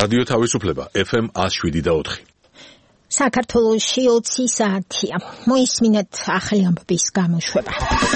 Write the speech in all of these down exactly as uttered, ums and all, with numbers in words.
რადიო თავისუფლება ეფ ემ one oh seven და four. საქართველოში ოცი საათია. მოისმინეთ ახალი ამბების გამოშვება.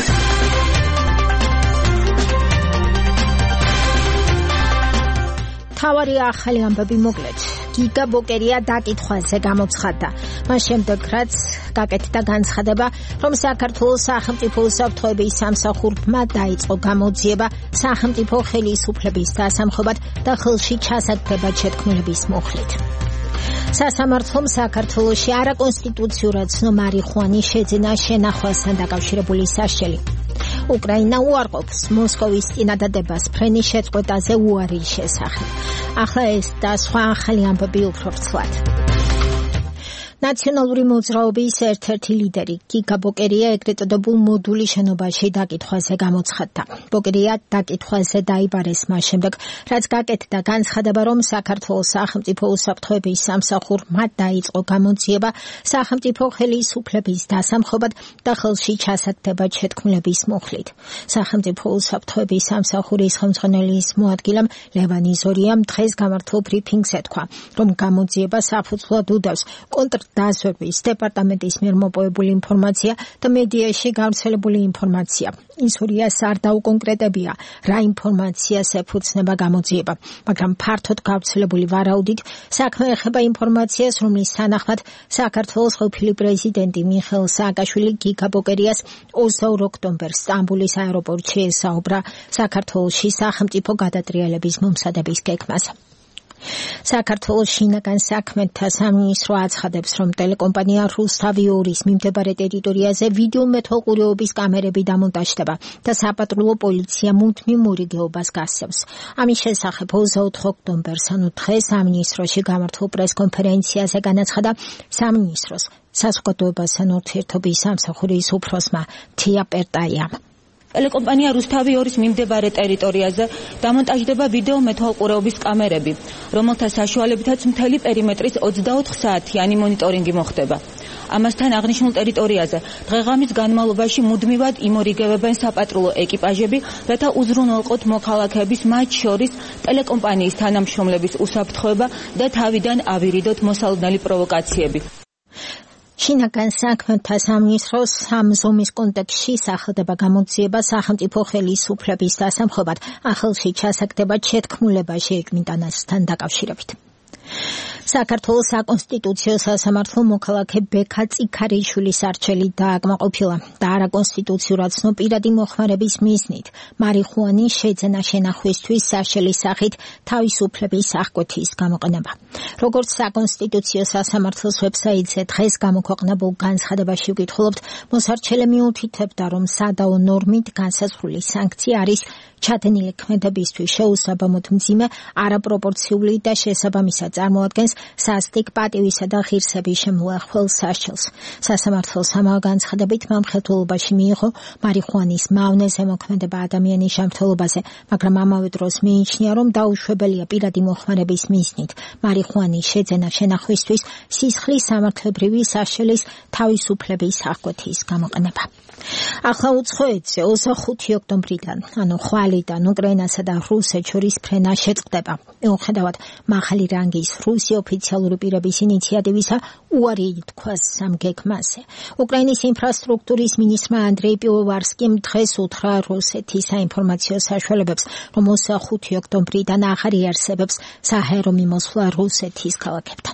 თავარი ახალი ამბები მოკლედ. გიგა ბოკერია დაკითხვაზე გამოცხადდა. მას შემდეგ რაც გაკეთდა განცხადება, რომ საქართველოს სახელმწიფო უსაფრთხოების სამსახურმა დაიწყო გამოძიება სახელმწიფო ხელისუფლების დასამხობად და ხელში ჩასაგდებად შეთქმულების მოხლით. სასამართლომ საქართველოში არაკონსტიტუციურად ცნო მარიხუანის შეძენა შენახვასთან დაკავშირებული სასჯელი. უკრაინა უარყოფს მოსკოვის წინადადებას ფრენის შეწყვეტაზე უარის შესახებ. ახლა ეს და სხვა ახალი ამბები უფრო ვრცლად. ნაციონალური მოძრაობის ერთ-ერთი ლიდერი გიგა ბოკერია ეგრეთ წოდებულ მოდული შენობაში დაკითხვაზე გამოცხადდა. ბოკერია დაკითხვაზე დაიბარეს მას შემდეგ, რაც გაკეთდა განცხადება, რომ საქართველოს სახელმწიფო უსაფრთხოების სამსახურმა დაიწყო გამოძიება სახელმწიფო ხელისუფლების დასამხობად და ხელში ჩასაგდებად შეთქმულების მოხლით. სახელმწიფო უსაფრთხოების სამსახურის ხელმძღვანელის მოადგილემ ლევანი ზორიამ დღეს გამართულ ბრიფინგზე თქვა, რომ გამოძიება საფუძვლად უდევს კონტრ დაზვერვის დეპარტამენტის მიერ მოპოვებული ინფორმაცია და მედიაში გავრცელებული ინფორმაცია. ისურიას არ დაუკონკრეტებია, რა ინფორმაციას ეფუძნება გამოძიება, მაგრამ ფართოდ გავრცელებული ვარაუდით საქმე ეხება ინფორმაციას, რომლის თანახმად საქართველოს ყოფილი პრეზიდენტი მიხეილ სააკაშვილი გიგა ბოკერიას ოცდაორ ოქტომბერს სტამბოლის აეროპორტში ესაუბრა საქართველოში სახელმწიფო გადატრიალების მომზადების გეგმას. საქართველოს შინაგან საქმეთა სამინისტრო აცხადებს, რომ ტელეკომპანია რუსთავი ორის მიმდებარე ტერიტორიაზე ვიდეო მეთვალყურეობის კამერები დამონტაჟდება და საპატრულო პოლიცია მუდმივ მორიგეობას გასცემს. ამის შესახებ ოცდაოთხ ოქტომბერს, ანუ დღეს სამინისტროში გამართულ პრესკონფერენციაზე განაცხადა სამინისტროს საზოგადოებასთან ურთიერთობის სამსახურის უფროსმა თია პერტაიამ. ტელეკომპანია რუსთავი ორის მიმდებარე ტერიტორიაზე დამონტაჟდება ვიდეო მეთვალყურეობის კამერები, რომელთა საშუალებითაც მთელი პერიმეტრის ოცდაოთხ საათიანი მონიტორინგი მოხდება. ამასთან აღნიშნულ ტერიტორიაზე დღეღამის განმავლობაში მუდმივად იმორიგებებენ საპატრულო ეკიპაჟები, რათა უზრუნველყოთ მოქალაქეების, მათ შორის ტელეკომპანიის თანამშრომლების უსაფრთხოება და თავიდან ავირიდოთ მოსალოდნელი პროვოკაციები. შინაგან საქმეთა სამინისტროს ამ ზომის კონტექსტში სახელდება გამოძიება სახელმწიფო ხელისუფლების დასამხობად, ახალში ჩასაგდებად შეთქმულება შეეკმინტანასთან დაკავშირებით. საქართველოს საკონსტიტუციო სასამართლო მოქალაქე ბექა წიქარიშვილის არჩელი დააკმაყოფილა და არაკონსტიტუციურად ცნო პირადი მოხმარების მიზნით მარიხუანის შეძენა შენახვისთვის სასჯელის სახით თავისუფლების აღკვეთის გამოყენება. როგორც საკონსტიტუციო სასამართლოს ვებსაიტზე დღეს გამოქვეყნებულ განცხადებაში ვკითხულობთ, მოსარჩელე მიუთითებდა, რომ სადაო ნორმით განსაზღვრული სანქცია არის ჩადენილი ქმედებისთვის შეუსაბამოდ მძიმე, არაპროპორციული და შესაბამისად წარმოადგენს სასტიკ პატივისა და ღირსების შემოახვალ სასჯელს. სასამართლოს ამავე განცხადებით მამხელთულობაში მიიღო მარიხუანის მავნე ზემოქმედება ადამიანის ჯანმრთელობაზე, მაგრამ ამავე დროს მიიჩნია, რომ დაუშვებელია პირადი მოხმარების მიზნით მარიხუანის შეძენა შენახვისთვის სისხლის სამართლებრივი სასჯელის თავისუფლების აღკვეთის გამოყენება. ახლა უცხოეთზე ოცდახუთი ოქტომბრიდან, ანუ ხვალიდან უკრაინასა და რუსეთს შორის ფრენა შეწყდება. მიუხედავად მაღალი რანგის რუსი ოფიციალური პირების ინიციატივისა, უარი ითქვას ამ გეგმაზე. უკრაინის ინფრასტრუქტურის მინისტრმა ანდრეი პივოვარსკიმ დღეს უთხრა რუსეთის საინფორმაციო საშუალებებს, რომ ოცდახუთი ოქტომბრიდან აღარ იარსებებს საჰაერო მიმოსვლა რუსეთის ქალაქებთან.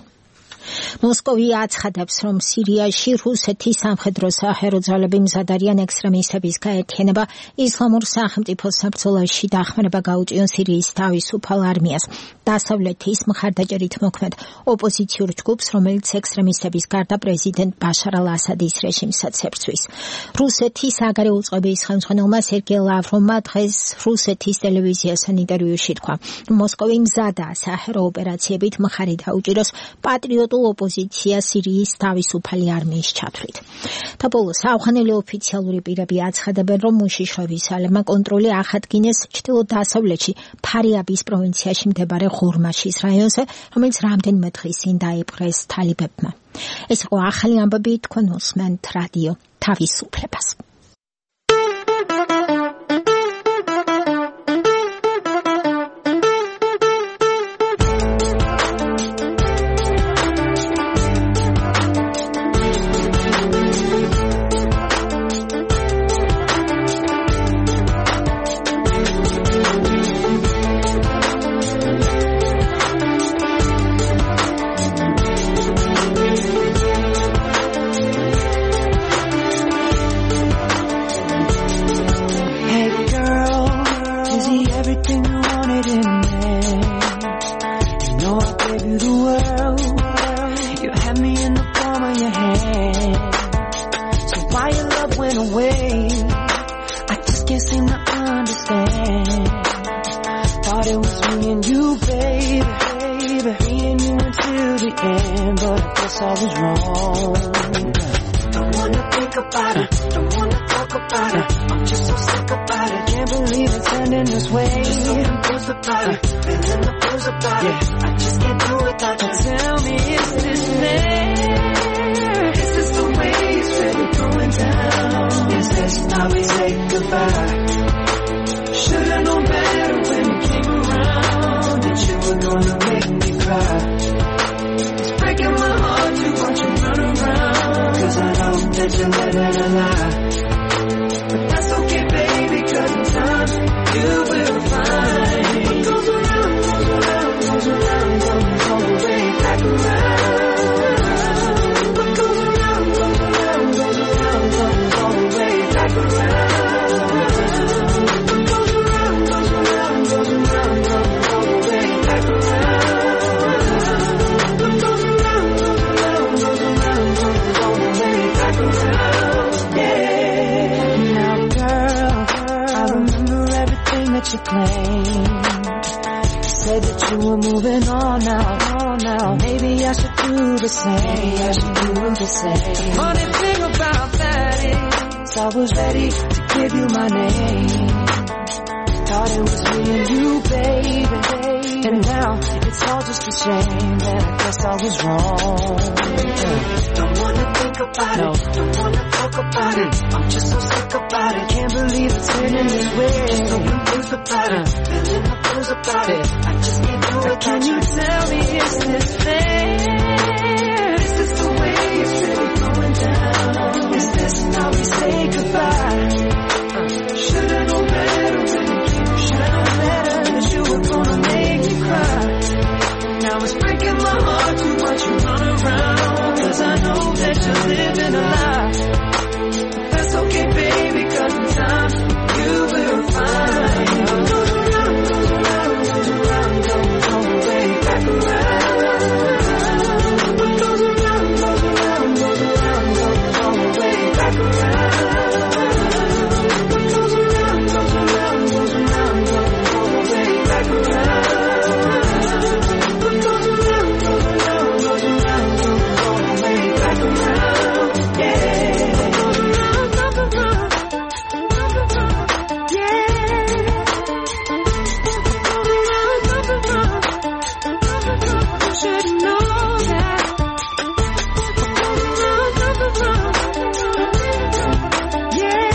მოსკოვი აცხადებს, რომ სირიაში რუსეთის სამხედრო საჰაერო ძალები მზად არიან ექსტრემისტების გაერთიანება ისლამურ სახელმწიფოს საბრძოლოში დახმარება გაუწიონ სირიის თავისუფალ არმიას. დასავლეთის მხარდაჭერით მოქმედ ოპოზიციურ ჯგუფს, რომელიც ექსტრემისტების გარდა პრეზიდენტ ბაშარ ალ-ასადის რეჟიმსაც ებრძვის. რუსეთის საგარეო წყობის ხელმძღვანელმა სერგეი ლავროვმა დღეს რუსეთის ტელევიზიასთან ინტერვიუში თქვა, რომ მოსკოვი მზადაა საჰაერო ოპერაციებით მხარი დაუჭიროს პატრიოტულ ოპოზიცია სირიის თავისუფალი არმიის ჩათვლით. და ბოლოს ავღანელი ოფიციალური პირები აცხადებენ, რომ უშიშროების ძალებმა კონტროლი აღადგინეს ჩრდილო-დასავლეთში ფარიაბის პროვინციაში მდებარე ღორმაშის რაიონზე, რომელიც რამდენიმე დღის წინ დაიპყრეს თალიბებმა. ეს იყო ახალი ამბები, თქვენ უსმენთ რადიო თავისუფლებას. way. I just can't seem to understand. Thought it was me and you, baby, baby. Me and you until the end, but I guess I was wrong. Don't wanna think about it, don't wanna talk about it. I'm just so sick about it. Can't believe it's ending this way. Just so confused about it, feeling the blues about it. I just can't do without you. Tell me, is this fair? Is this the way it's really going down? Is this how we say goodbye? Should've known better when you came around that you were gonna make me cry. It's breaking my heart to watch you run around, 'cause I know that you're living a lie. But that's okay, baby, 'cause in time you will find what goes around, goes around, goes around, comes all the way back around. What goes around, goes around, goes around, comes all the way back around. What goes around, goes around, goes around, comes all the way back around. What goes around, goes around, goes around, comes all the way back around. Yeah. Now, girl, I remember everything that you claimed. You said that you were moving on now, on now. Maybe I should do the same. Maybe I should do the same. Funny thing about that is, I was ready to give you my name. Thought it was me and you, baby, baby. And now it's all just a shame that I guess I was wrong. Don't wanna think about no. it, don't wanna talk about it. I'm just so sick about it. Can't believe it's ending this way. Just so confused about it, feeling the blues about it. I just can't do it. Can you tell me, is this fair? Is this the way it's really going down? Is this how we say goodbye? Should've known better when you came. Should've known better that you were gonna make me cry. Now it's breaking my heart to watch you run around, 'cause I know that you're living a lie. But that's okay, baby, 'cause in time you will find what goes around, goes around, goes around, comes all the way back around. What goes around, goes around, goes around, comes all the way back around. What goes around, goes around, goes around, comes all the way back around. What goes around, goes around, goes around, comes all the way back around. Yeah. Goes around, goes around, goes around. Yeah. Goes around, goes around, goes around. You should know that. Goes around, goes around. Yeah.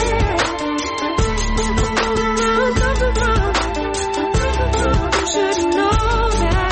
Goes around, goes around. You should know that.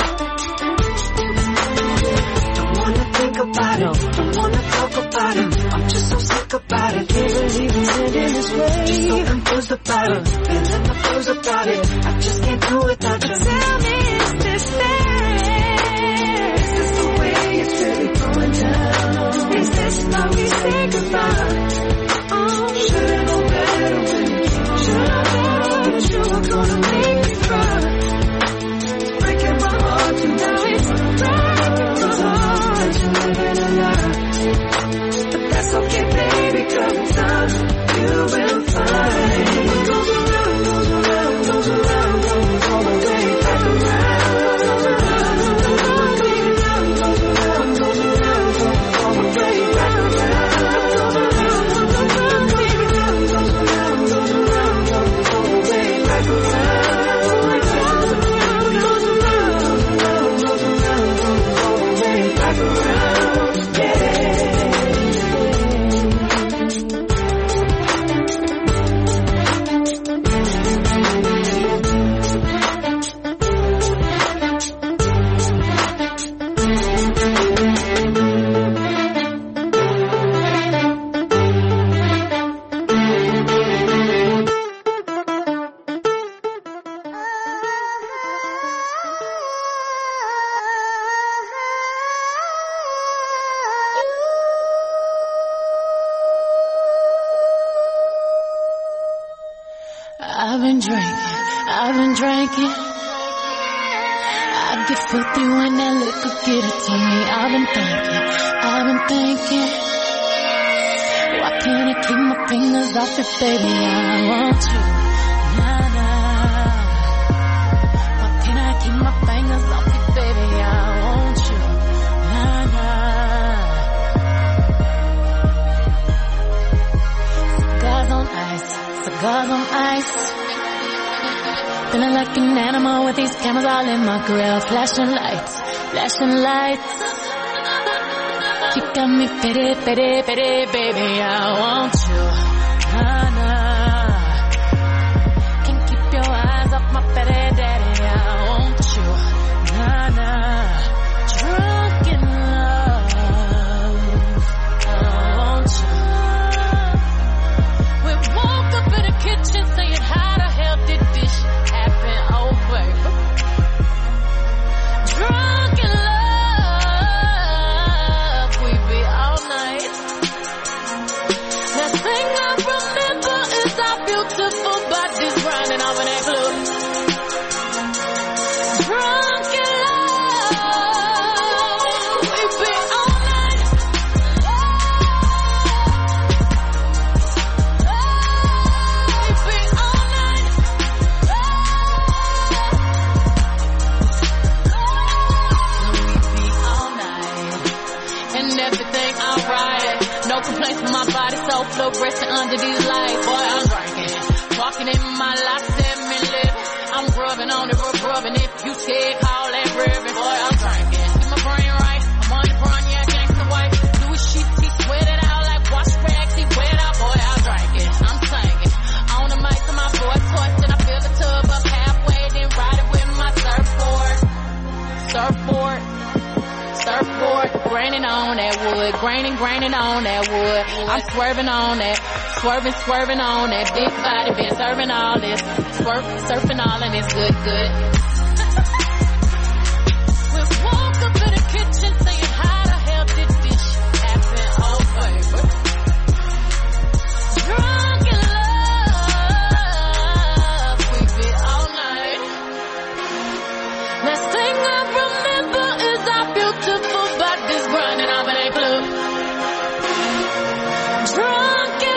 Don't wanna think about it, don't wanna talk about it. I'm just so sick about it. Can't believe it's ending this way. Just so confused about it, feeling the blues about it. I just can't do it without you. Tell me, is this fair? Is this the way it's really going down? Is this how we say goodbye? Oh, should've known better when you came. Should've known that you were gonna make me cry. It's breaking my heart to now it's breaking my heart that you're living a lie. But that's okay, baby, 'cause in time you will find what goes around, goes around, goes around, comes all the way back around. Goes around, goes around, goes around, goes around, comes all the way back around. Goes around, goes around, baby, goes around, goes around, comes all the way back around. Goes around, goes around, goes around, comes all the way back around. Yeah. I've been drinking, I've been drinking. I get filthy when that liquor get it to me. I've been thinking, I've been thinking. Why can't I keep my fingers off it, baby? I want you. Nah, nah. Why can't I keep my fingers off it, baby? I want you. Nah, nah. Cigars on ice, cigars on ice. Feeling like an animal with these cameras all in my grill. Flashing lights, flashing lights. You got me pity, pity, pity, baby, I want you. Nah, nah. Can't keep your eyes off my pity, daddy, I want you. Nah, nah. Drunk in love, I want you. We woke up in the kitchen saying, how the hell did this happen? Oh, baby. Drunk in love. Beautiful bodies running off in that club. Drunk in love, we be all night. We be all night. We be all night. And everything alright. No complaints from my body, so fluorescent under these lights. Boy, I'm drinking. Walking in my life, seven living. I'm grubbing on it, we're grubbing. If you scared, call that ribbon. Boy, I'm drinking. Get my brain right. I'm on the brown, yeah, gangsta white. Louis sheets, he sweat it out like wash rags. He wet out, boy, I'm drinking. I'm singing. On the mic to my boy, twisting. I fill the tub up halfway, then ride it with my surfboard. Surfboard. Surfboard. Graining on that wood. Graining, graining on that wood. I'm swerving on that. Swerving, swerving on that big body, been serving all this. Swerve, surfing all and it's good, good. We woke up in the kitchen saying, how the hell did this happen? Oh, baby. Drunk in love, we be all night. Last thing I remember is our beautiful bodies running off in that club. Drunk in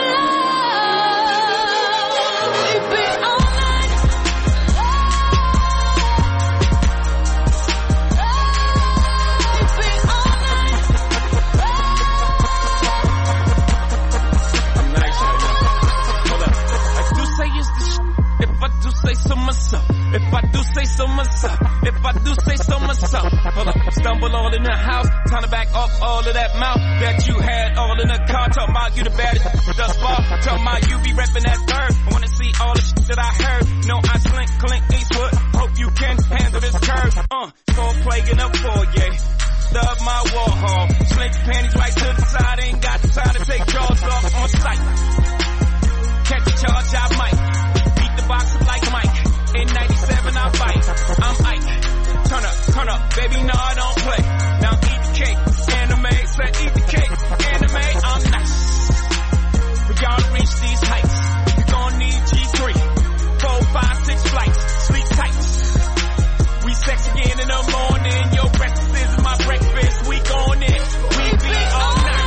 If I do say so myself, if I do say so myself, hold up, stumble all in the house, time to back off all of that mouth that you had all in the car, talking about you the baddest thus far, talking about you be reppin' that third, I wanna see all the shit that I heard, no I slink, Clint Eastwood, hope you can handle this curve, uh, so plaguing up for yeah, love my Warhol, slink panties right to the side, ain't got the time to take jaws off on sight, catch a charge I might, beat the box up like Mike. In ninety-seven I fight, I'm Ike. Turn up, turn up, baby, no I don't play. Now eat the cake, anime, said eat the cake, anime, I'm nice. For y'all to reach these heights, you gon' need G three, four, five, six flights, sleep tight. We sex again in the morning, your breakfast is my breakfast, we gon' in, we be all night.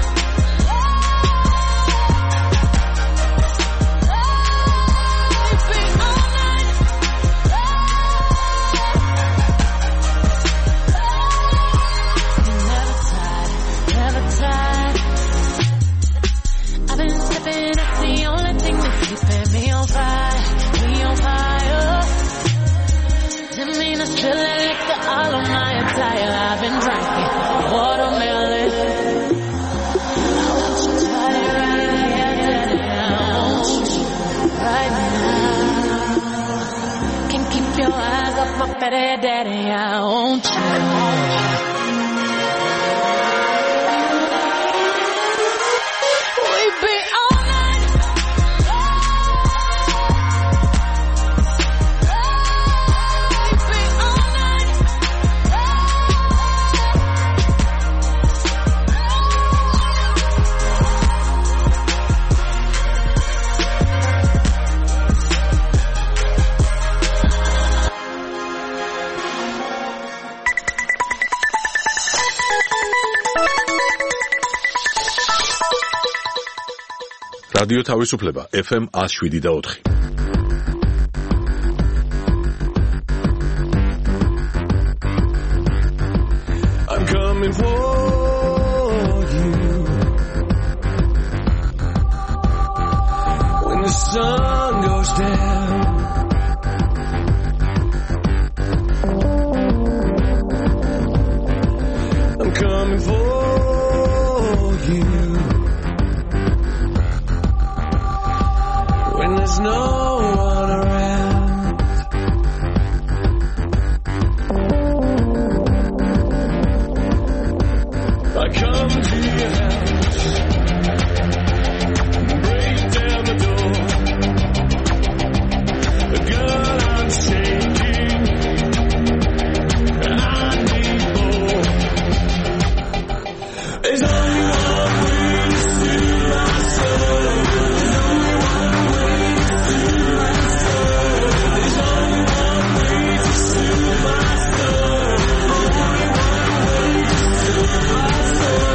Spilling liquor all on my attire. I've been drinking watermelon. I want you to try it right now. I want you right now. Can't keep your eyes off my fatty daddy. I want you. We be all night. რადიო თავისუფლება ეფ ემ one oh seven და four. I'm coming for you when the sun goes down. I'm coming for you when there's no one around. I come to your house, break down the door. Girl, I'm shaking, I need more. There's only one way to soothe my soul. There's only one way to soothe my soul. There's only one way to soothe my soul. Only one way to soothe my soul.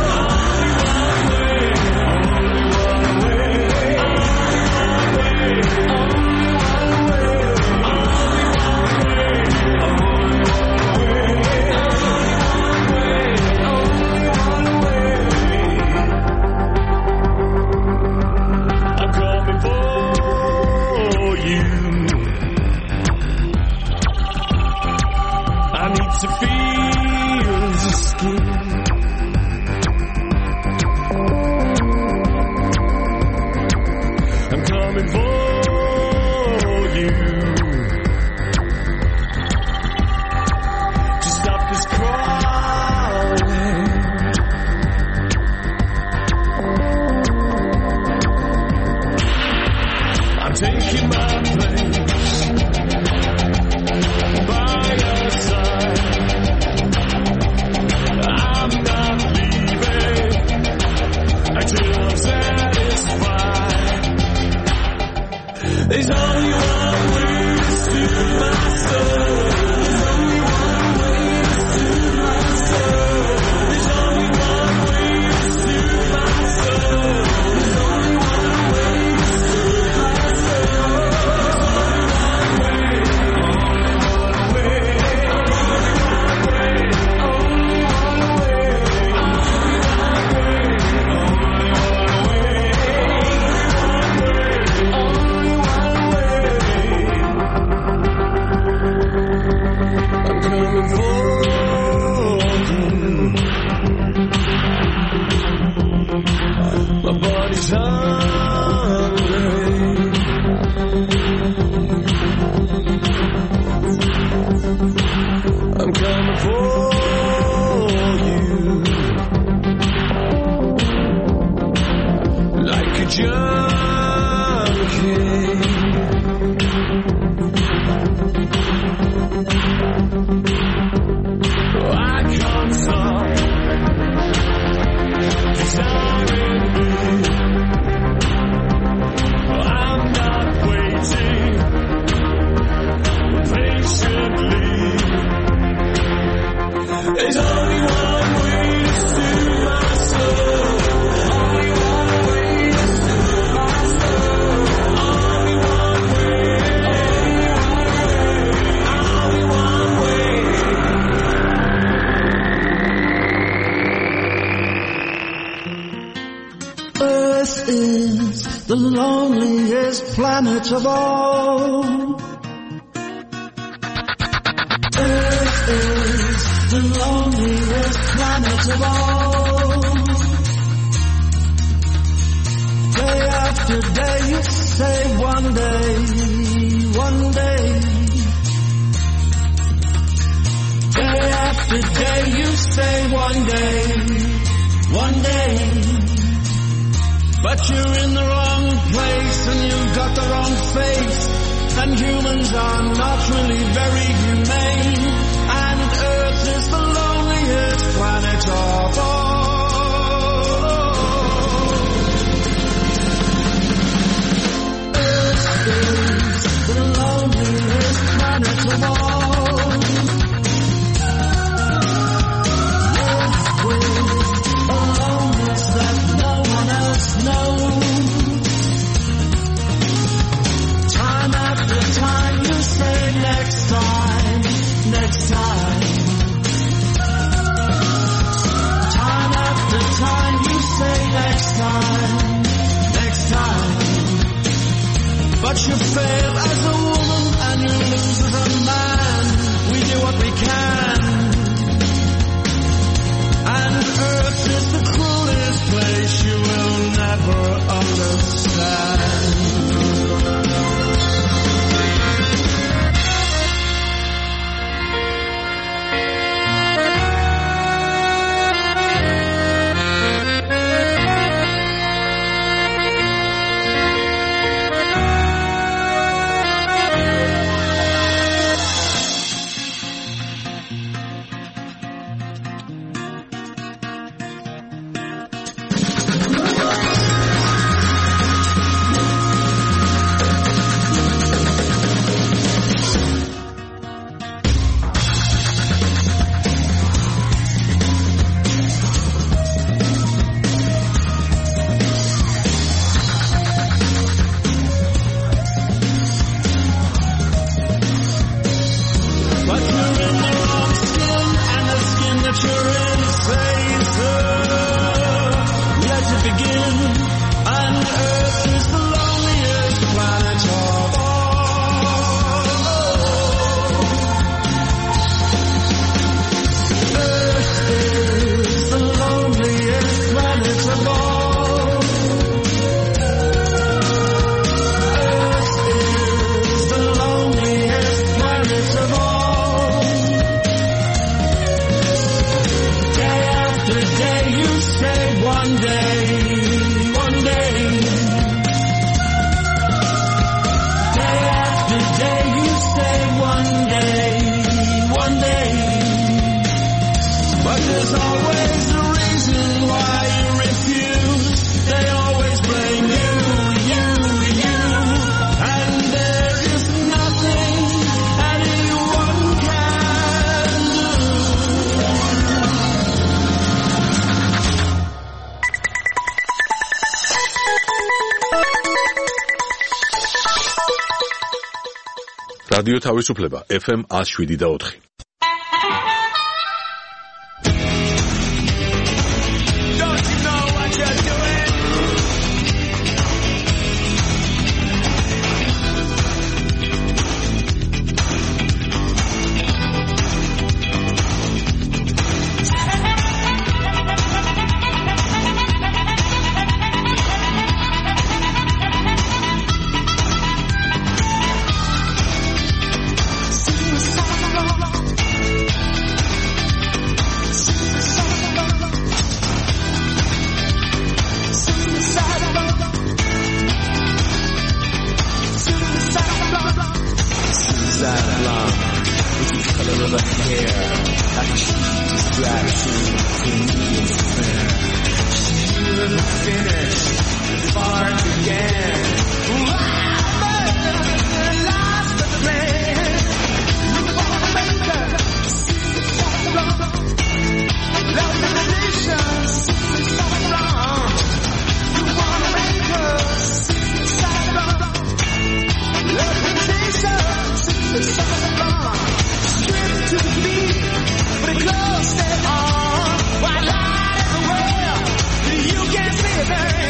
I'm coming for you. I need to feel the skin. I'm coming for you to stop this crawling. I'm taking my place by your side. I'm not leaving until I'm satisfied. There's only one way to soothe my soul. There's only one way to soothe my soul. There's only one way to soothe my soul. There's only one way to soothe my soul. I'm coming for you. My body's hungry. I'm coming for you like a junkie. I can't stop desiring you. I'm not waiting patiently. There's only one way to soothe my soul. Only one way to soothe my soul. Only one way. Only one way. Earth is the loneliest planet of all. Earth is the loneliest planet of all. Day after day you say one day, one day. Day after day you say one day, one day. But you're in the wrong place and you've got the wrong face. And humans are not really very humane. And Earth is the loneliest planet of all. Earth is the loneliest planet of all. Earth is a loneliness that no one else knows. But you fail as a woman and you lose as a man. We do what we can. And Earth is the cruelest place you will never understand. რადიო თავისუფლება ეფ ემ one oh seven და four. White light everywhere, you can't see a thing.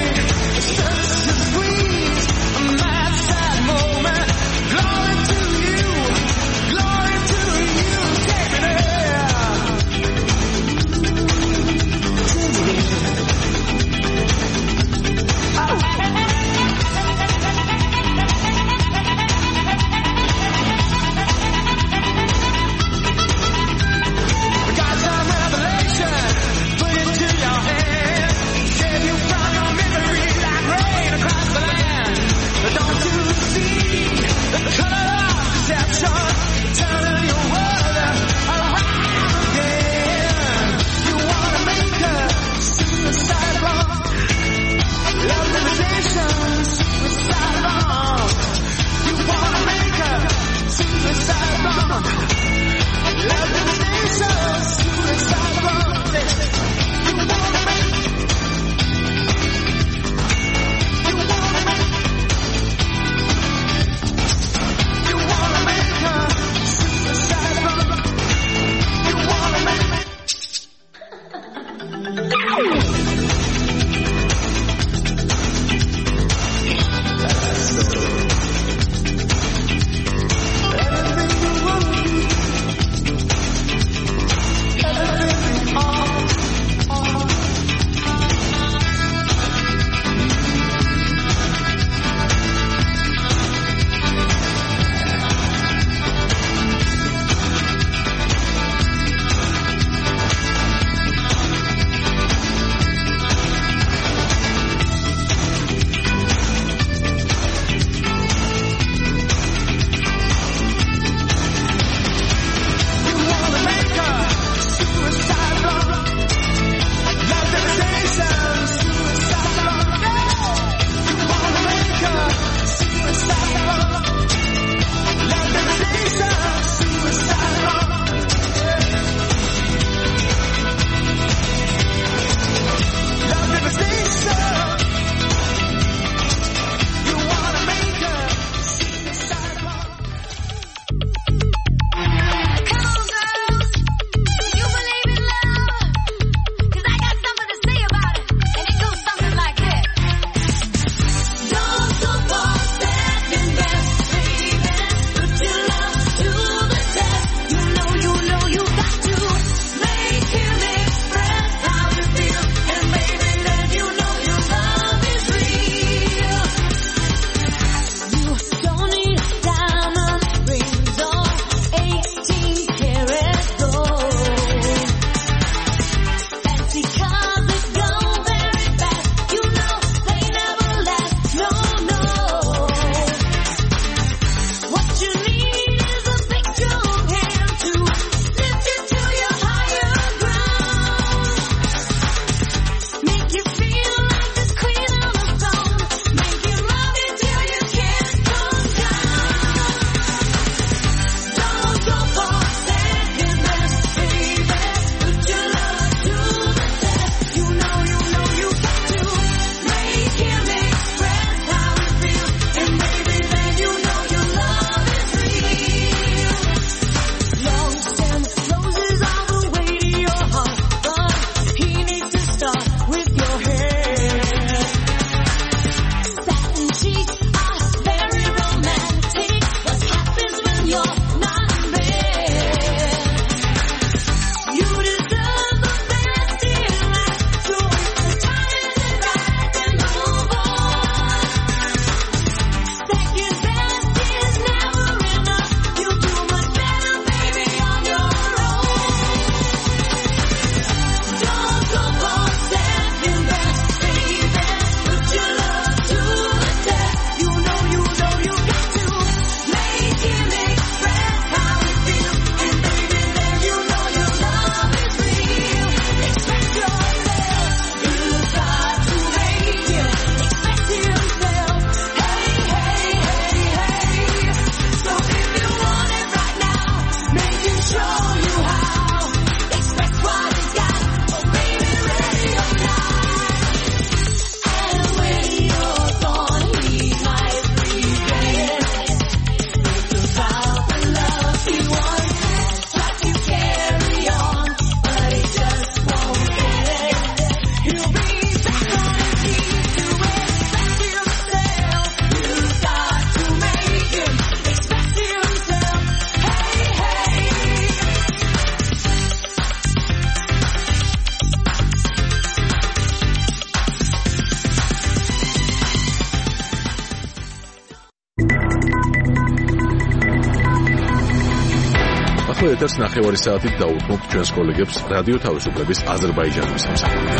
ახლა ეთერს ნახევარი საათით დაუთმობთ ჩვენს კოლეგებს რადიო თავისუფლების აზერბაიჯანის სამსახურიდან.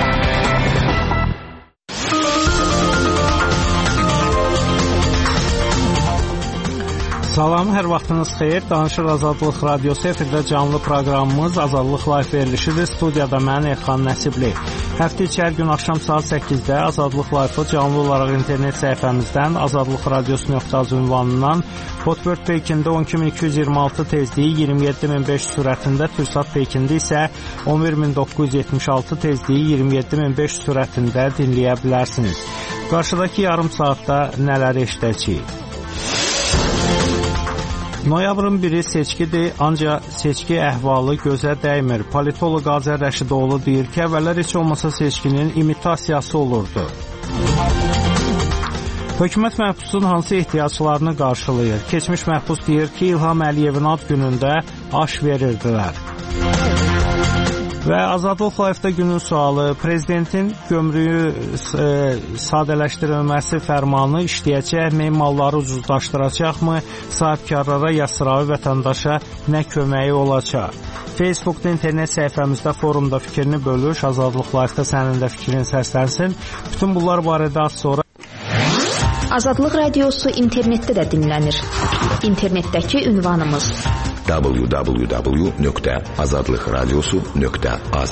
Salam, hər vaxtınız xeyir. Danışır Azadlıq Radiosu efirdə canlı proqramımız Azadlıq Live verilişidir. Studiyada mən Elxan Nəsibli. Həftə içi hər gün axşam saat səkkizdə Azadlıq Live-ı canlı olaraq internet səhifəmizdən azadlıq radiosu nöqtə az ünvanından, Hotbird Peykində on iki min iki yüz iyirmi altı tezliyi iyirmi yeddi min beş yüz sürətində, Türksat Peykində isə on bir min doqquz yüz yetmiş altı tezliyi iyirmi yeddi min beş yüz sürətində dinləyə bilərsiniz. Qarşıdakı yarım saatda nələr eşidəcəyik? Noyabrın biri seçkidir, ancaq seçki əhvalı gözə dəymir. Politoloq Azər Rəşidoğlu deyir ki, əvvəllər heç olmasa seçkinin imitasiyası olurdu. Hökumət məhbusun hansı ehtiyaclarını qarşılayır? Keçmiş məhbus deyir ki, İlham Əliyevin ad günündə aş verirdilər. Və Azadlıq Live-da günün sualı, prezidentin gömrüyü e, sadələşdirilməsi fərmanı işləyəcəkmi, malları ucuzlaşdıracaqmı, sahibkarlara ya sıravi vətəndaşa nə köməyi olacaq? Facebookda, internet səhifəmizdə, forumda fikrini bölüş, Azadlıq Live-da sənin də fikrin səslənsin. Bütün bunlar barədə az sonra Azadlıq Radiosu internetdə də dinlənir. İnternetdəki ünvanımız w w w nöqtə azadlıq radiosu nöqtə az.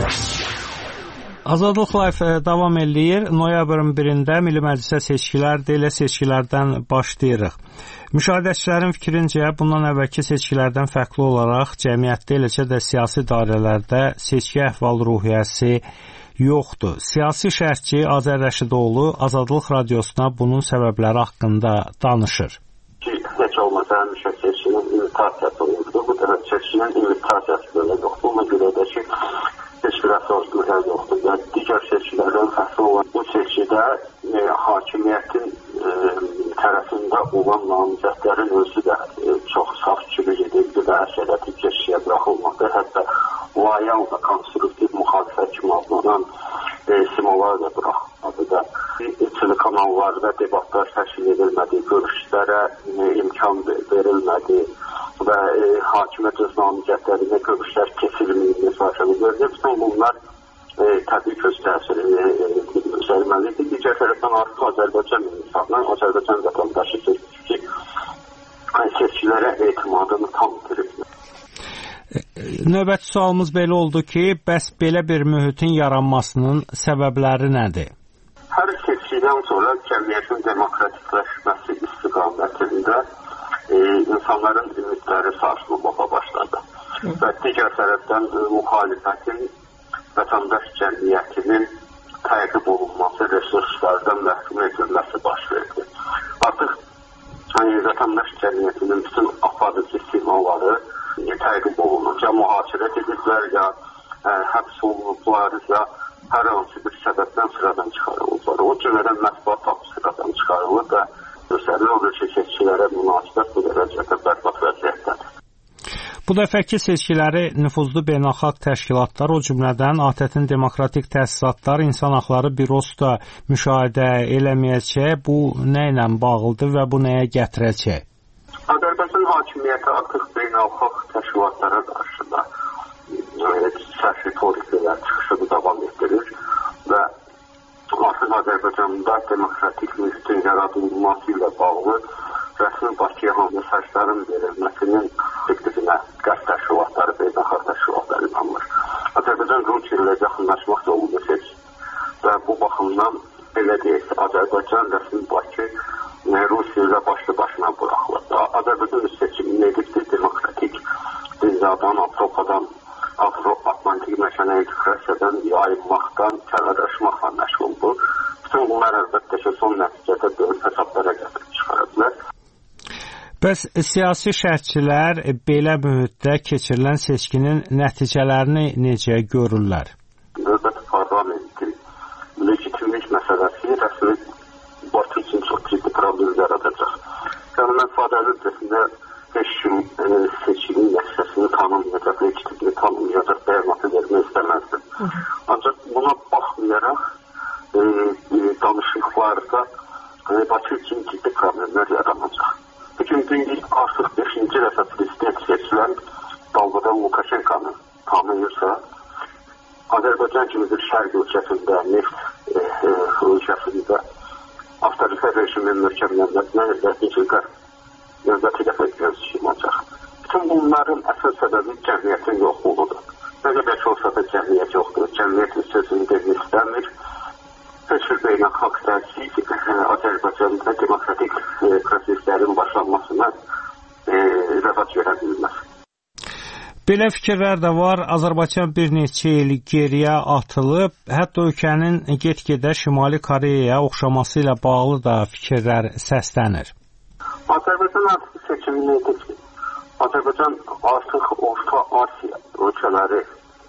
Azadlıq Live davam eləyir. Noyabrın birində Milli Məclisə seçkilərdir, elə seçkilərdən başlayırıq. Müşahidəçilərin fikrincə, bundan əvvəlki seçkilərdən fərqli olaraq cəmiyyətdə, eləcə də siyasi dairələrdə seçki əhval-ruhiyyəsi yoxdur. Siyasi şərhçi Azər Rəşidoğlu Azadlıq Radiosuna bunun səbəbləri haqqında danışır. Heç olmasa həmişə seçkinin imitasiyası olurdu. Bu da seçkinin imitasiyası belə yoxdur. Ona görə də ki, heç bir əsaslığa yoxdur. Yəni, digər seçkilərdən fərqli olan bu seçkidə e, hakimiyyətin e, tərəfində olan namizədlərin özü də e, çox saf kimi gedirdi və əsərəti keşiyə buraxılmadı. Hətta loyal və konstruktiv müxalifət kimi adlanan e, simalar da buraxılmadı da. Telekanallarda debatlar təşkil edilmədi, görüşlərə e, imkan verilmədi və e, hakimiyyət öz namizədlərinə görüşlər keçirilməyini məsələni gördü. Bütün bunlar e, təbii ki, öz təsirini e, üzərməlidir. Digər tərəfdən artıq Azərbaycan insanlar, Azərbaycan vətəndaşı ki, seçkilərə etimadını tam itirib. Növbəti sualımız belə oldu ki, bəs belə bir mühitin yaranmasının səbəbləri nədir? Hər seçkidən sonra cəmiyyətin demokratikləşməsi istiqamətində e, insanların ümidləri sarsılmağa başladı. Hı. Və digər tərəfdən e, müxalifətin vətəndaş cəmiyyətinin təqib olunması, resurslardan məhkum edilməsi baş verdi. Artıq hani, vətəndaş cəmiyyətinin bütün aparıcı simaları e, təqib olunur. Ya mühasirət edilirlər, ya e, həbs olunurlar, ya hər hansı bir səbəbdən sıradan çıxarılırlar. O cümlədən mətbuat tapı sıradan çıxarılır və göstərilir olur ki, seçkilərə münasibət bu dərəcədə bərbad vəziyyətdədir. Bu dəfəki seçkiləri nüfuzlu beynəlxalq təşkilatlar, o cümlədən A T T-in demokratik təsisatlar, insan haqları bürosu da müşahidə eləməyəcək. Bu nə ilə bağlıdır və bu nəyə gətirəcək? Azərbaycan hakimiyyəti artıq beynəlxalq təşkilatlara qarşı da sərfi politiklər çıxışını davam etdirir və artıq Azərbaycanda demokratik mühitin yaradılması ilə bağlı rəsmi Bakıya mesajların verilməsinin fikrinə qərb təşkilatları, beynəlxalq təşkilatları inanmır. Azərbaycan Rusiya ilə yaxınlaşmaq yolunu seçir və bu baxımdan belə deyək, Azərbaycan rəsmi Bakı Rusiya ilə başlı başına buraxılır. Azərbaycan seçimini edibdir demokratik dünyadan, Avropadan Avro-Atlantik məşənə inteqrasiyadan yayılmaqdan, kənarlaşmaqla məşğuldur. Bütün bunlar əlbəttə ki, son nəticədə böyük fəsadlara gətirib çıxarırlar. Bəs siyasi şərhçilər belə mühitdə keçirilən seçkinin nəticələrini necə görürlər? Dövlət parlamentin legitimlik məsələsi rəsmi Bakı üçün çox ciddi problem yaradacaq. Yəni, mən fədəli ötəsində heç kim e, seçkinin nəticəsini tanımayacaq, legitimliyi tanımayacaq, bəyanatı vermək istəməzdim. Ancaq buna baxmayaraq e, e, danışıqlarda e, Bakı üçün ciddi problemlər yaranacaq. Bugün gün artıq beşinci dəfə prezident seçilən bilinən kimidir şərq ölkəsində, neft e, e, ölkəsində avtoritar rejimin mürkəblənməsinə nəticə növbəti dəfə gözləyəcək. Bütün bunların əsas səbəbi cəmiyyətin yoxluğudur. Nə qədər ki olsa da cəmiyyət yoxdur. Cəmiyyətin sözünü demək istəmir. Heç bir beynəlxalq təəssüf Azərbaycanda demokratik proseslərin başlanmasına rəvac verə bilməz. Belə fikirlər də var. Azərbaycan bir neçə il geriyə atılıb, hətta ölkənin get-gedə Şimali Koreyaya oxşaması ilə bağlı da fikirlər səslənir. Azərbaycan artıq seçimini edir. Azərbaycan artıq Orta Asiya ölkələri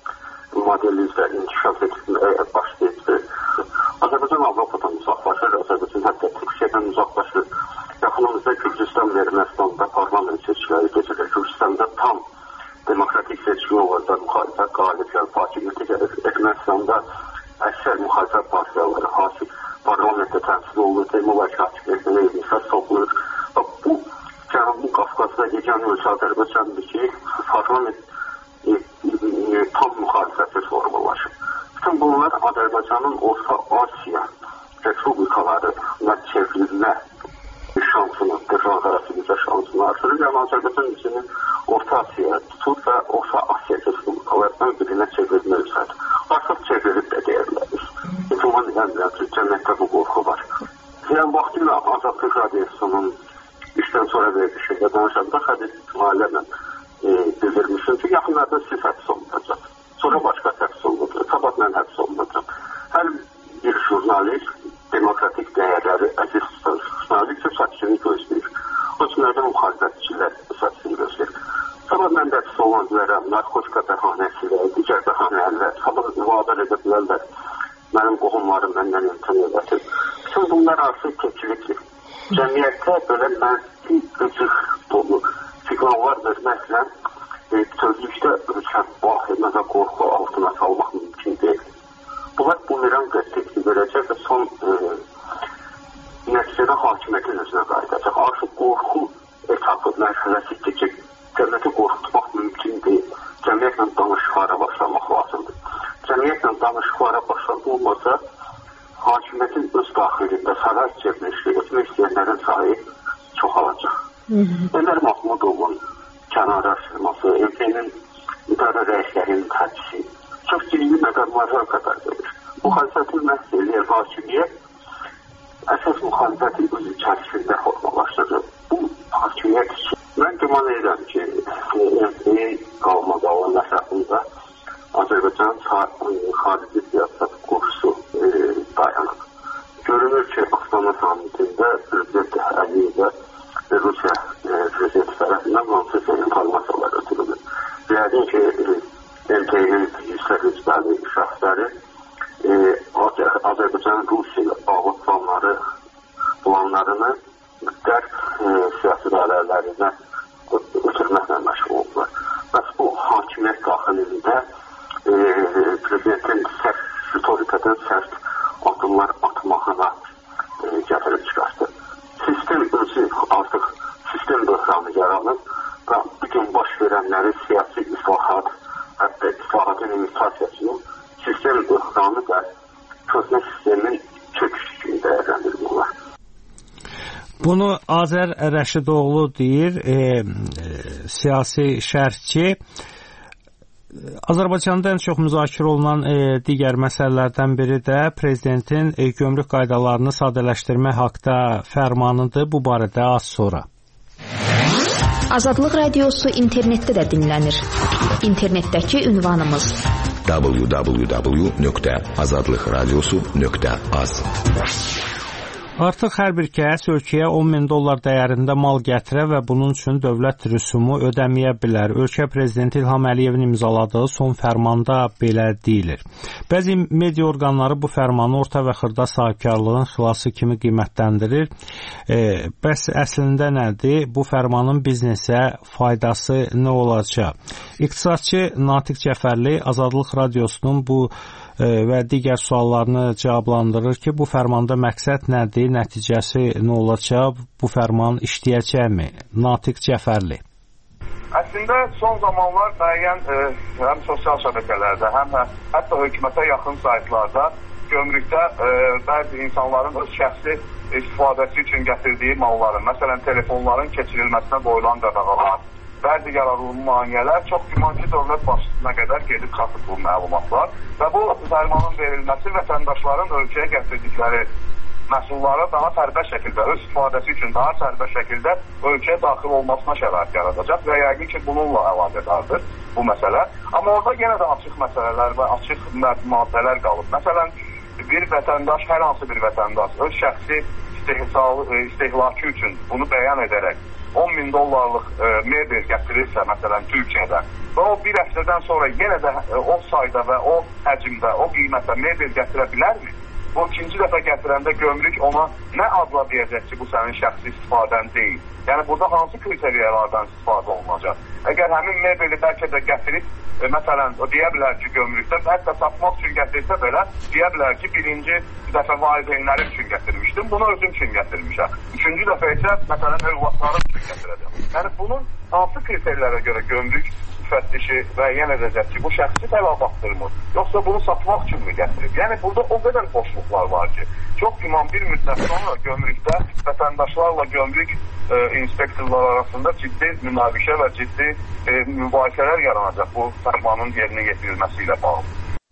modeli üzrə inkişaf etməyə başlayıb. Azərbaycan Avropadan uzaqlaşır, Azərbaycan hətta Türkiyədən uzaqlaşır. Yaxınımızda Gürcüstan və Ermənistanda parlament seçkiləri keçirir. Gürcüstanda tam demokratik seçki olacaq, müxalifət qalib gəlir, hakimiyyətə gəlir. Ermənistanda əksər müxalifət partiyaları hasil parlamentdə təmsil olunur, demək hakimiyyətə neymişsə soxulur. Bu Cənubi Qafqazda yeganə ölkə Azərbaycandır ki, parlament e, e, tam müxalifətə formalaşır. Bütün bunlar Azərbaycanın Orta Asiya respublikalarına çevrilmə şansını, qırğalarası bizə şansını artırır. Yəni Azərbaycan üzünü Orta Asiya tutur və Orta Asiya respublikalarından birinə çevrilmə üzrədir. Artıq çevrilib də deyirlər. İntiman edənlər ki, cəmiyyətdə bu qorxu var. Yəni vaxtilə Azadlıq Radiosunun işdən sonra verilişində danışanda Xədis İsmaillərlə e, bildirmişim ki, yaxınlarda siz həbs olunacaq. Sonra başqa həbs olunacaq. Sabah mən həbs olunacaq. Hər bir jurnalist demokratik dəyərləri əziz tutan jurnalist saçını gözləyir. O cümlədən müxalifətçilər saçını gözləyir. Sabah mən də həbs oluna bilərəm, narkotika bəhanəsilə, digər bəhanələrlə, sabah vadar edə bilərlər. Mənim qohumlarım məndən imtina edəcək. Bütün bunlar artıq keçilikdir. Cəmiyyətdə belə mənfi, qıcıq dolu siqnallar verməklə e, sözlükdə ölkən vahimə və qorxu altına salmaq mümkün deyil. Bunlar bumerang qəsdikli verəcək və son e, nəticədə hakimiyyətin özünə qayıdacaq. Artıq qorxu etapı mərhələsidir ki, cəmiyyəti qorxutmaq mümkün deyil. Cəmiyyətlə danışıqlara başlamaq lazımdır. Cəmiyyətlə danışıqlara başlanılmasa, hakimiyyətin öz daxilində saray çevrilişi etmək istəyənlərin sayı çoxalacaq. Ömər Mahmudovun kənara açılması, ölkənin idarə rəislərinin həbsi çox ciddi məqamlara qədər gedir. Müxalifətin məhz eləyən hakimiyyət əsas müxalifətin öz içərisində formalaşdırır. Bu hakimiyyət üçün mən güman edirəm ki, ölkəyə qalmaqalın əsasında Azərbaycan xarici siyasət kursu e, dayanır. Görünür ki, Astana samitində Prezident Əliyev və Rusiya e, prezidenti tərəfindən müasir informasiyalar ötürülür. Yəqin ki, M T N'nin yüksək rütbəli şəxsləri e, Azərbaycan Rusiya ilə bağlı planları, planlarını qərb e, siyasi dairələrinə ötürməklə məşğul oldular. Bəs bu hakimiyyət daxilində e, prezidentin sərt ritorikadan sərt adımlar atmağına e, gətirib çıxartdı. Sistem özü artıq sistem böhranı yaranıb və bugün baş verənləri siyasi islahat, hətta islahatın imitasiyasını sistem böhranı və köhnə sistemin çöküşü kimi dəyərləndirmirlər. Bunu Azər Rəşidoğlu deyir, e, e, siyasi şərhçi. Azərbaycanda ən çox müzakirə olunan e, digər məsələlərdən biri də prezidentin e, gömrük qaydalarını sadələşdirmək haqqında fərmanıdır. Bu barədə az sonra. Azadlıq Radiosu internetdə də dinlənir. İnternetdəki ünvanımız w w w nöqtə azadlıq radiosu nöqtə az. Artıq hər bir kəs ölkəyə on min dollar dəyərində mal gətirə və bunun üçün dövlət rüsumu ödəməyə bilər. Ölkə prezidenti İlham Əliyevin imzaladığı son fərmanda belə deyilir. Bəzi media orqanları bu fərmanı orta və xırda sahibkarlığın xilası kimi qiymətləndirir. E, bəs əslində nədir? Bu fərmanın biznesə faydası nə olacaq? İqtisadçı Natiq Cəfərli Azadlıq Radiosunun bu və digər suallarını cavablandırır ki, bu fərmanda məqsəd nədir, nəticəsi nə olacaq, bu fərman işləyəcəkmi? Natiq Cəfərli. Əslində son zamanlar müəyyən e, həm sosial şəbəkələrdə, həm də hətta hökumətə yaxın saytlarda gömrükdə e, bəzi insanların öz şəxsi istifadəsi üçün gətirdiyi malların, məsələn telefonların keçirilməsinə qoyulan qadağalar, bəzi yararlı maneələr çox güman ki, dövlət başçısına qədər gedib çatıb bu məlumatlar və bu fərmanın verilməsi vətəndaşların ölkəyə gətirdikləri məhsullara daha sərbəst şəkildə, öz istifadəsi üçün daha sərbəst şəkildə ölkəyə daxil olmasına şərait yaradacaq və yəqin ki, bununla əlaqədardır bu məsələ. Amma orada yenə də açıq məsələlər və açıq maddələr qalıb. Məsələn, bir vətəndaş, hər hansı bir vətəndaş öz şəxsi istehlakı üçün bunu bəyan edərək on min dollarlıq e, mebel gətirirsə, məsələn, Türkiyədə və o bir həftədən sonra yenə də e, o sayda və o həcmdə, o qiymətə mebel gətirə bilərmi? Bu ikinci dəfə gətirəndə gömrük ona nə adla deyəcək ki, bu sənin şəxsi istifadən deyil? Yəni, burada hansı kriteriyalardan istifadə olunacaq? Əgər həmin mebeli bəlkə də gətirib, e, məsələn, o deyə bilər ki, gömrükdə, hətta satmaq üçün gətirsə belə, deyə bilər ki, birinci dəfə valideynlərim üçün gətirmişdim, bunu özüm üçün gətirmişəm. Üçüncü dəfə isə, məsələn, övladlarım üçün gətirəcəm. Yəni, bunun hansı kriteriyalara görə gömrük müfəttişi müəyyən edəcək ki, bu şəxsi tələbatdırmı, yoxsa bunu satmaq üçün mü gətirib? Yəni, burada o qədər boşluqlar var ki, çox güman bir müddət sonra gömrükdə vətəndaşlarla gömrük e, inspektorlar arasında ciddi münaqişə və ciddi e, mübahisələr yaranacaq bu fərmanın yerinə yetirilməsi ilə bağlı.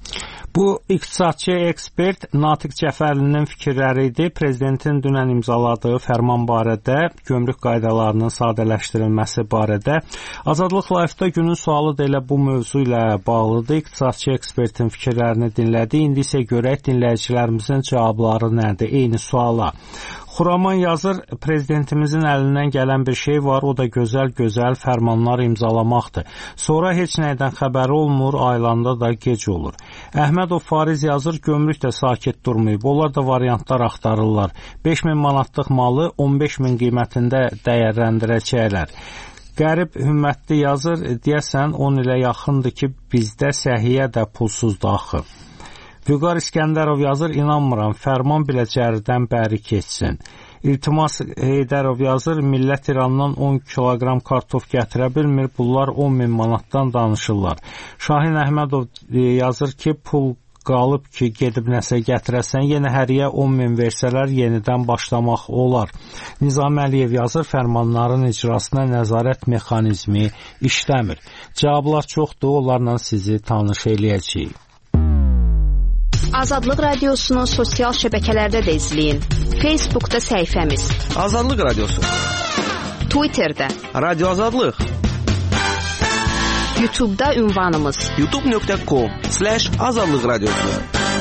Bu iqtisadçı ekspert Natiq Cəfərlinin fikirləri idi. Prezidentin dünən imzaladığı fərman barədə, gömrük qaydalarının sadələşdirilməsi barədə. Azadlıq Live-da günün sualı da elə bu mövzu ilə bağlıdır. İqtisadçı ekspertin fikirlərini dinlədi. İndi isə görək dinləyicilərimizin cavabları nədir eyni suala. Xuraman yazır, prezidentimizin əlindən gələn bir şey var, o da gözəl-gözəl fərmanlar imzalamaqdır. Sonra heç nəydən xəbəri olmur, aylanda da gec olur. Əhmədov Fariz yazır, gömrük də sakit durmayıb, onlar da variantlar axtarırlar. beş min manatlıq malı on beş min qiymətində dəyərləndirəcəklər. Qərib Hümmətli yazır, deyəsən on ilə yaxındır ki, bizdə səhiyyə də pulsuzdur axı. Vüqar İskəndərov yazır, inanmıram, fərman belə cəridən bəri keçsin. İltimas Heydərov yazır, millət İrandan on kiloqram kartof gətirə bilmir, bunlar on min manatdan danışırlar. Şahin Əhmədov yazır ki, pul qalıb ki, gedib nəsə gətirəsən, yenə həriyə on min versələr yenidən başlamaq olar. Nizami Əliyev yazır, fərmanların icrasına nəzarət mexanizmi işləmir. Cavablar çoxdur, onlarla sizi tanış eləyəcəyik. Azadlıq Radiosunu sosial şəbəkələrdə də izləyin. Facebookda səhifəmiz Azadlıq Radiosu, Twitterdə Radio Azadlıq, YouTube'da ünvanımız youtube nöqtə com slash azadlıq radiosu.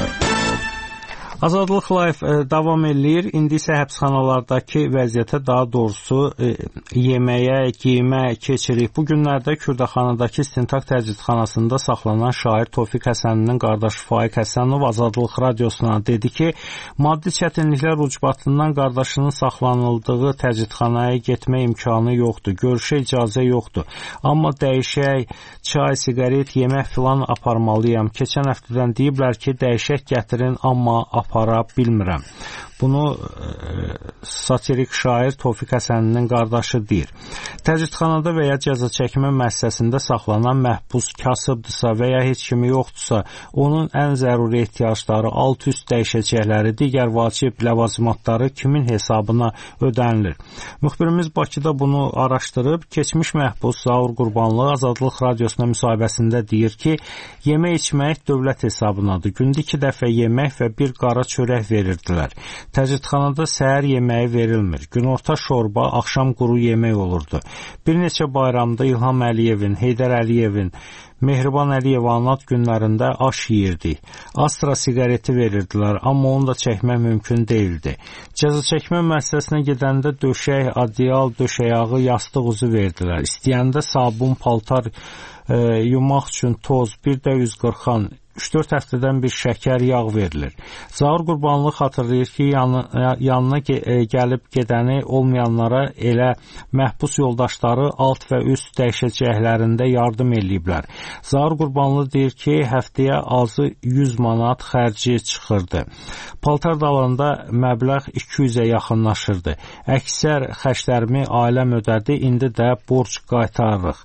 Azadlıq Live e, davam eləyir. İndi isə həbsxanalardakı vəziyyətə, daha doğrusu e, yeməyə, giyimə keçirik. Bu günlərdə Kürdəxanadakı İstintaq Təcridxanasında saxlanan şair Tofiq Həsəninin qardaşı Faiq Həsənov Azadlıq Radiosuna dedi ki, maddi çətinliklər ucbatından qardaşının saxlanıldığı təcridxanaya getmə imkanı yoxdur, görüşə icazə yoxdur. Amma dəyişək, çay, siqaret, yemək filan aparmalıyam. Keçən həftədən deyiblər ki, dəyişək gətirin, amma apara bilmirəm. Bunu e, satirik şair Tofiq Həsəninin qardaşı deyir. Təcridxanada və ya cəza çəkmə müəssisəsində saxlanan məhbus kasıbdırsa və ya heç kimi yoxdursa, onun ən zəruri ehtiyacları, alt-üst dəyişəcəkləri, digər vacib ləvazimatları kimin hesabına ödənilir? Müxbirimiz Bakıda bunu araşdırıb, keçmiş məhbus Zaur Qurbanlı Azadlıq Radiosuna müsahibəsində deyir ki, yemək içmək dövlət hesabınadır. Gündə iki dəfə yemək və bir qara çörək verirdilər. Təcridxanada səhər yeməyi verilmir. Günorta şorba, axşam quru yemək olurdu. Bir neçə bayramda İlham Əliyevin, Heydər Əliyevin, Mehriban Əliyev anlat günlərində aş yeyirdik. Astra siqareti verirdilər, amma onu da çəkmək mümkün deyildi. Cəza çəkmə müəssisəsinə gedəndə döşək, adyal, döşəyağı, yastıq uzu verdilər. İstəyəndə sabun, paltar e, yumaq üçün toz, bir də yüz qırxan, üç dörd həftədən bir şəkər, yağ verilir. Zaur Qurbanlı xatırlayır ki, yanı, yanına gəlib gedəni olmayanlara elə məhbus yoldaşları alt və üst dəyişəcəklərində yardım eləyiblər. Zaur Qurbanlı deyir ki, həftəyə azı yüz manat xərci çıxırdı. Paltar dalında məbləğ iki yüzə yaxınlaşırdı. Əksər xərclərimi ailəm ödədi, indi də borc qaytarırıq.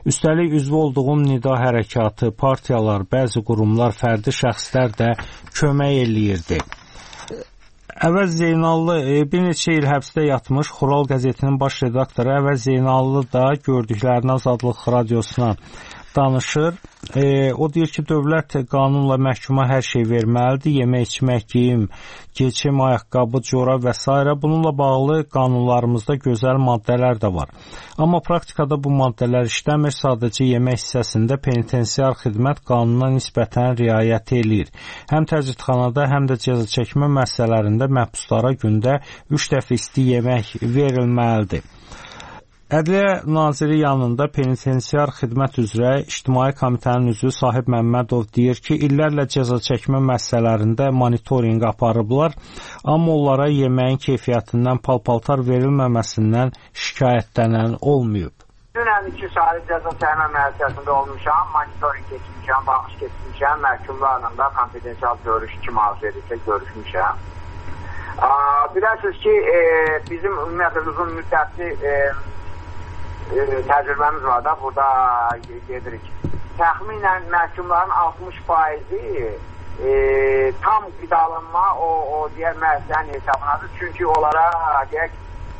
Üstəlik üzvü olduğum Nida hərəkatı, partiyalar, bəzi qurumlar, fərdi şəxslər də kömək eləyirdi. Əvəz Zeynallı bir neçə il həbsdə yatmış Xural qəzetinin baş redaktoru Əvəz Zeynallı da gördüklərini Azadlıq radiosuna danışır. E, o deyir ki, dövlət qanunla məhkuma hər şey verməlidir. Yemək, içmək, geyim, keçim, ayaqqabı, corab və s. Bununla bağlı qanunlarımızda gözəl maddələr də var. Amma praktikada bu maddələr işləmir. Sadəcə yemək hissəsində penitensiar xidmət qanuna nisbətən riayət eləyir. Həm təcridxanada, həm də cəza çəkmə müəssisələrində məhbuslara gündə üç dəfə isti yemək verilməlidir. Ədliyyə Naziri yanında penitensiar xidmət üzrə İctimai Komitənin üzvü Sahib Məmmədov deyir ki, illərlə cəza çəkmə müəssisələrində monitorinq aparıblar, amma onlara yeməyin keyfiyyətindən pal-paltar verilməməsindən şikayətlənən olmayıb. Dünən iki saylı cəza çəkmə müəssisəsində olmuşam, monitorinq keçmişəm, baxış keçmişəm, məhkumlarla da konfidensial görüş kimi arzu edirsə görüşmüşəm. Bilirsiniz ki, e, bizim ümumiyyətlə uzun müddətli e, E, təcrübəmiz var da, burada gedirik. Təxminən məhkumların altmış faizi e, tam qidalanma o, o digər müəssisənin hesabınadır. Çünki onlara deyək,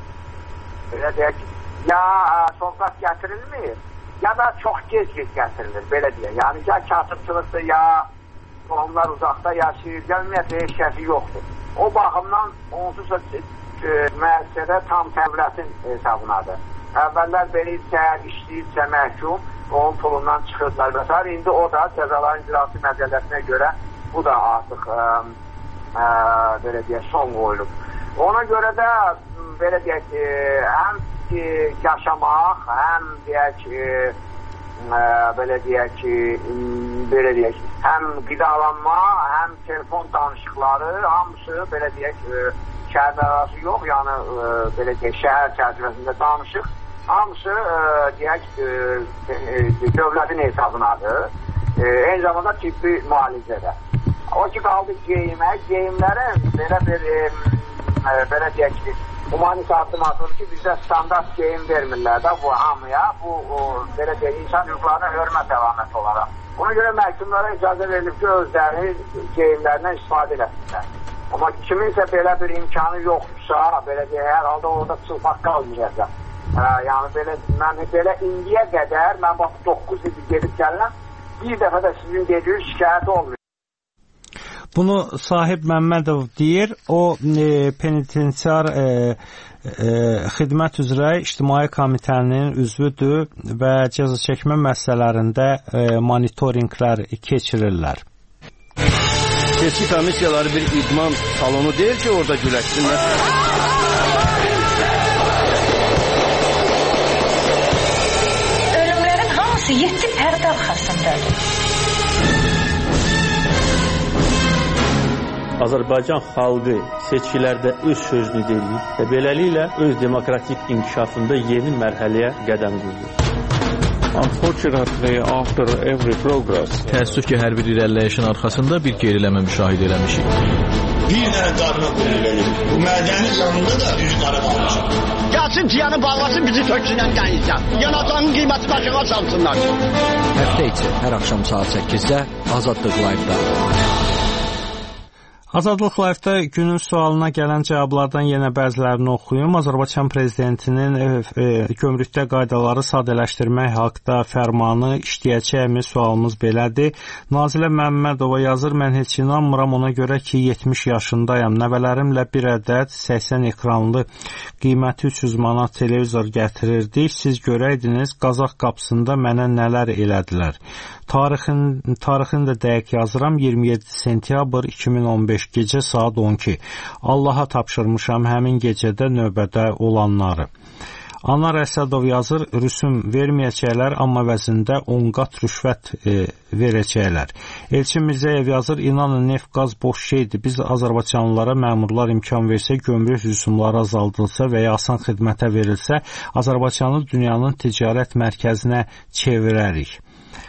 deyək, ya sovqat gətirilmir, ya da çox gec-gec gətirilir, belə deyək. Yəni, ya kasıbçılıqdır, ya qohumlar uzaqda yaşayır, ya ümumiyyətlə heç kəsi yoxdur. O baxımdan onsuz da e, müəssisədə tam təbliğatin hesabınadır. Əvvəllər belə səhər işləyirsə məhkum, onun pulundan çıxırdılar və s. İndi o da cəzaların icrası məcəlləsinə görə bu da artıq ə, ə, belə deyək, son qoyulub. Ona görə də belə deyək, ə, həm ə, yaşamaq, həm deyək, ə, ə, belə deyək, ə, belə deyək, həm qidalanma, həm telefon danışıqları, hamısı belə deyək, ə, şəhər arası yox, yəni ə, belə deyək, şəhər çərçivəsində danışıq. Hamısı e, deyək, e, e, dövlətin hesabınadır. E, eyni zamanda tibbi müalicədə. O ki, qaldı geyinmək, geyimlərin belə bir e, e, belə deyək ki, humanist addım atılır ki, bizdə standart geyim vermirlər də bu hamıya. Bu o, belə deyək, insan hüquqlarına hörmət əlaməti olaraq. Ona görə məhkumlara icazə verilib ki, özləri geyimlərindən istifadə eləsinlər. Amma kiminsə belə bir imkanı yoxdursa, belə deyək, hər halda orada çılpaq qalmayacaq. Hə, yəni belə, mən belə indiyə qədər, mən bax doqquz il gedib gəlirəm, bir dəfə də sizin dediyiniz şikayət olmuyor. Bunu Sahib Məmmədov deyir, o e, penitensiar e, e, xidmət üzrə İctimai Komitənin üzvüdür və cəza çəkmə müəssisələrində e, monitorinqlər keçirirlər. Seçki komissiyaları bir idman salonu deyil ki, orada güləşsinlər. Yetki pərdə arxasındadır. Azərbaycan xalqı seçkilərdə öz sözünü deyir və beləliklə öz demokratik inkişafında yeni mərhələyə qədəm qoyur. Unfortunately, after every progress, təəssüf ki, hər bir irəliləyişin arxasında bir geriləmə müşahidə eləmişik. Bir dənə qarına qoyulur. Bu mədənin yanında da üç qarı qalmışıq. Gəlsin ciyanı bağlasın, bizi töksünən dənizdən. Yanacağın qiyməti başına çalsınlar. Həftə içi hər axşam saat səkkizdə Azadlıq Live-da. Azadlıq Live-da günün sualına gələn cavablardan yenə bəzilərini oxuyum. Azərbaycan prezidentinin e, e, gömrükdə qaydaları sadələşdirmək haqda fərmanı işləyəcəkmi? Sualımız belədir. Nazilə Məmmədova yazır, mən heç inanmıram ona görə ki, yetmiş yaşındayam. Nəvələrimlə bir ədəd səksən ekranlı qiyməti üç yüz manat televizor gətirirdik. Siz görəydiniz, Qazaq qapısında mənə nələr elədilər. Tarixin, tarixini də dəqiq yazıram, iyirmi yeddi sentyabr iki min on beş gecə saat on iki. Allaha tapşırmışam həmin gecədə növbədə olanları. Anar Əsədov yazır, rüsum verməyəcəklər, amma vəzində on qat rüşvət e, verəcəklər. Elçin Mirzəyev yazır, inanın neft, qaz boş şeydir. Biz Azərbaycanlılara məmurlar imkan versə, gömrük rüsumları azaldılsa və ya asan xidmətə verilsə, Azərbaycanı dünyanın ticarət mərkəzinə çevirərik.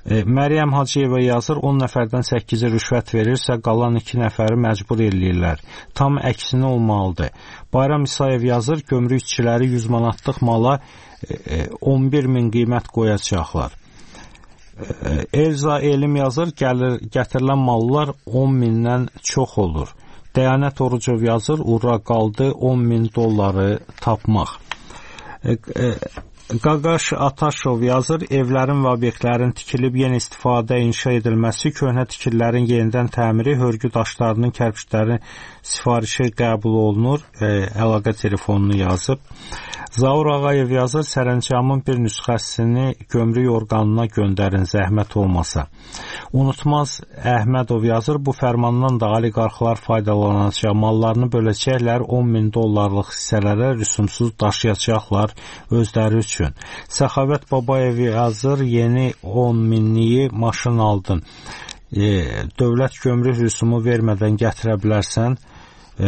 E, Məryəm Hacıyeva yazır, on nəfərdən səkkizi rüşvət verirsə, qalan iki nəfəri məcbur eləyirlər. Tam əksini olmalıdır. Bayram İsayev yazır, gömrük işçiləri yüz manatlıq mala e, on bir min qiymət qoyacaqlar. E, Elza Elim yazır, gəlir, gətirilən mallar on mindən çox olur. Dəyanət Orucov yazır, ura qaldı on min dolları tapmaq. E, e, Qaqaş Ataşov yazır, evlərin və obyektlərin tikilib yeni istifadə inşa edilməsi, köhnə tikililərin yenidən təmiri, hörgü daşlarının, kərpiçlərin sifarişi qəbul olunur. E, əlaqə telefonunu yazıb. Zaur Ağayev yazır, sərəncamın bir nüsxəsini gömrük orqanına göndərin, zəhmət olmasa. Unutmaz Əhmədov yazır, bu fərmandan da oliqarxlar faydalanacaq, mallarını böləcəklər, on min dollarlıq hissələrə rüsumsuz daşıyacaqlar özləri üçün. Səxavət Babayev yazır, yeni on minliyi maşın aldın. E, dövlət gömrük rüsumu vermədən gətirə bilərsən. E,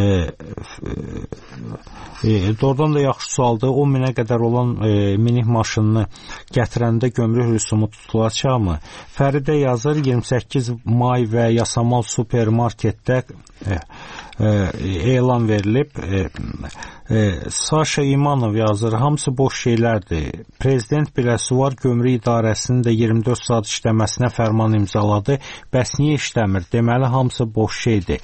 e, doğrudan da yaxşı sualdır. on minə qədər olan e, minik maşınını gətirəndə gömrük rüsumu tutulacaqmı? Fəridə yazır, iyirmi səkkiz may və Yasamal supermarketdə e, e, elan verilib. E, e, Saşa İmanov yazır, hamısı boş şeylərdir. Prezident biləsi var, gömrük idarəsinin də iyirmi dörd saat işləməsinə fərman imzaladı. Bəs niyə işləmir? Deməli, hamısı boş şeydir.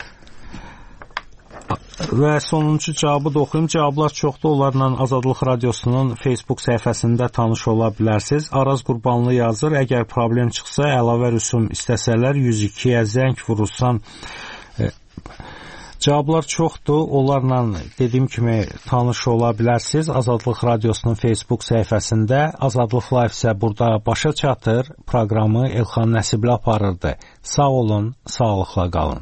Və sonuncu cavabı da oxuyum. Cavablar çoxdur. Onlarla Azadlıq Radiosunun Facebook səhifəsində tanış ola bilərsiniz. Araz Qurbanlı yazır, əgər problem çıxsa, əlavə rüsum istəsələr, yüz ikiyə zəng vurursan. E, cavablar çoxdur. Onlarla dediyim kimi tanış ola bilərsiniz. Azadlıq Radiosunun Facebook səhifəsində. Azadlıq Live isə burada başa çatır. Proqramı Elxan Nəsibli aparırdı. Sağ olun, sağlıqla qalın.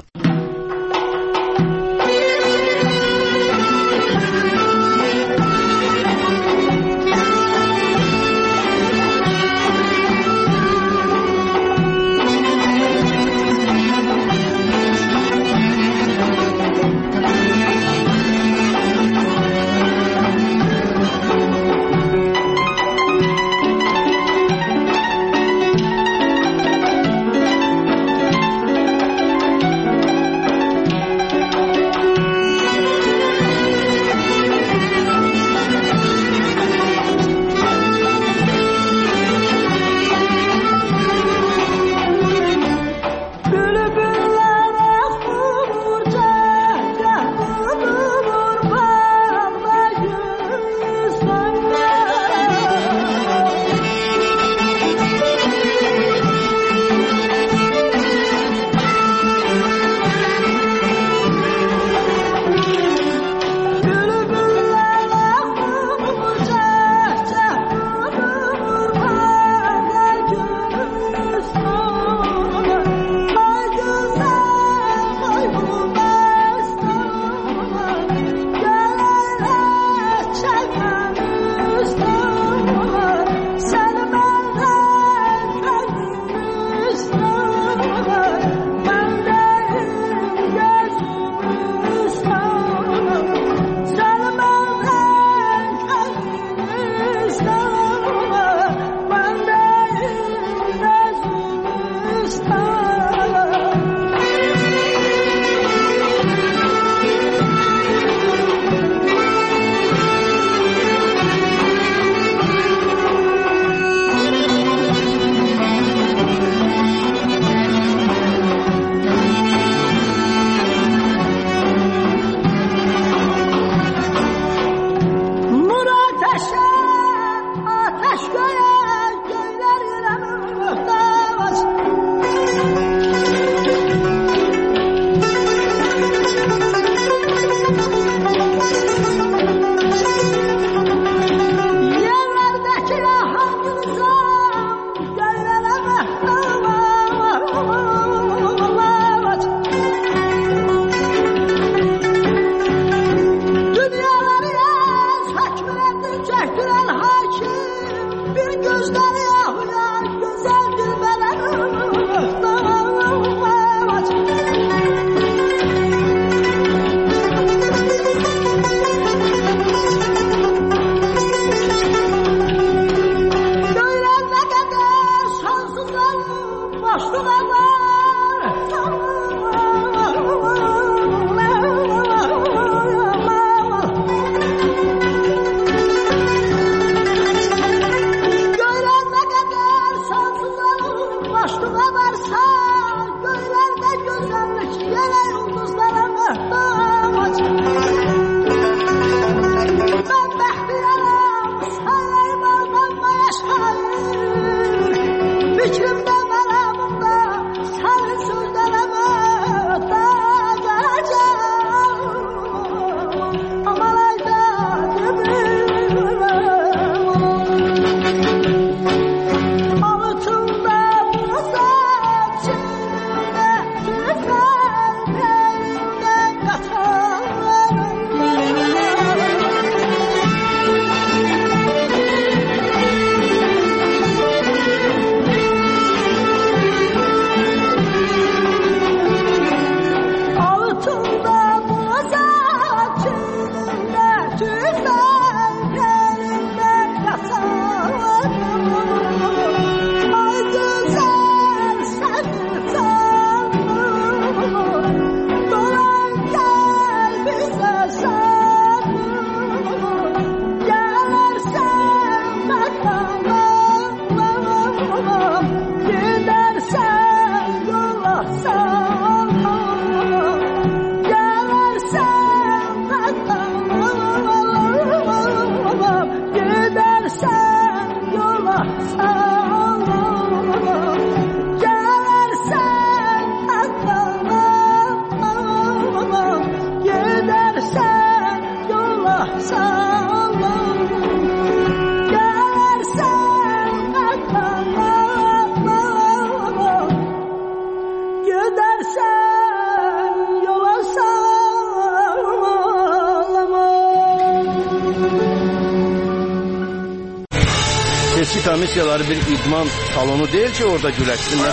Seçki komissiyaları bir idman salonu değil ki orada güləşsinlər.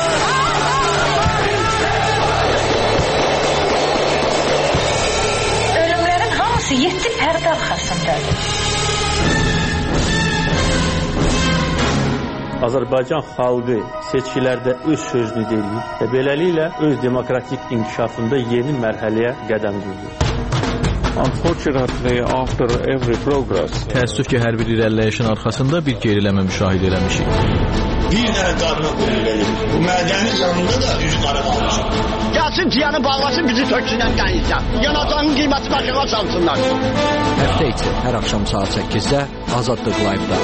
Ölümlərin hamısı yeddi pərdə arxasındadır. Azərbaycan xalqı seçkilərdə öz sözünü deyir və beləliklə öz demokratik inkişafında yeni mərhələyə qədəm qoyur. Unfortunately, after every progress, təəssüf ki, hər bir irəliləyişin arxasında bir geriləmə müşahidə eləmişik. Bir dənə qarına qoyulur. Bu mədənin yanında da üç qarı qalmışıq. Gəlsin ciyanı bağlasın, bizi töksünən qəyizdən. Yanacağının qiyməti başına salsınlar. Həftə içi hər axşam saat səkkizdə Azadlıq Live-da.